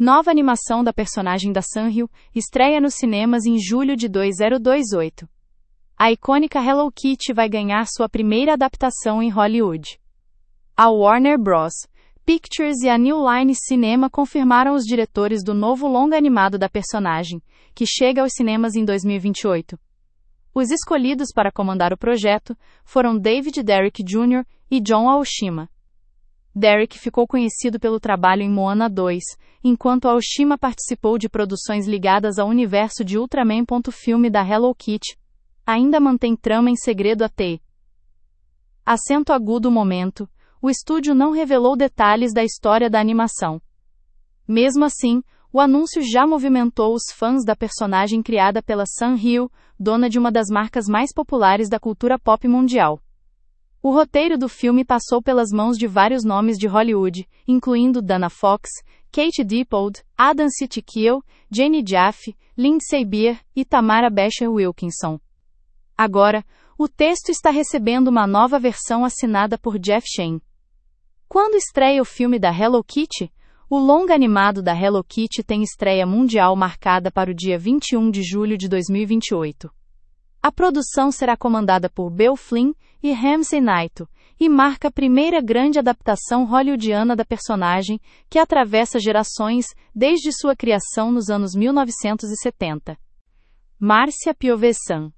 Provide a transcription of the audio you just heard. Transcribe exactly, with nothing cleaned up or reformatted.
Nova animação da personagem da Sanrio estreia nos cinemas em julho de dois mil e dezoito. A icônica Hello Kitty vai ganhar sua primeira adaptação em Hollywood. A Warner Bros. Pictures e a New Line Cinema confirmaram os diretores do novo longa animado da personagem, que chega aos cinemas em dois mil e vinte e oito. Os escolhidos para comandar o projeto foram David Derrick Júnior e John Aoshima. Derrick ficou conhecido pelo trabalho em Moana dois, enquanto Aoshima participou de produções ligadas ao universo de Ultraman. Filme da Hello Kitty ainda mantém trama em segredo até acento agudo momento. O estúdio não revelou detalhes da história da animação. Mesmo assim, o anúncio já movimentou os fãs da personagem criada pela Sanrio, dona de uma das marcas mais populares da cultura pop mundial. O roteiro do filme passou pelas mãos de vários nomes de Hollywood, incluindo Dana Fox, Kate Dippold, Adam Sitkiel, Jane Jaffe, Lindsay Beer e Tamara Becher-Wilkinson. Agora, o texto está recebendo uma nova versão assinada por Jeff Shane. Quando estreia o filme da Hello Kitty? O longa animado da Hello Kitty tem estreia mundial marcada para o dia vinte e um de julho de dois mil e vinte e oito. A produção será comandada por Beau Flynn e Ramsey Naito, e marca a primeira grande adaptação hollywoodiana da personagem, que atravessa gerações desde sua criação nos anos mil novecentos e setenta. Márcia Piovesan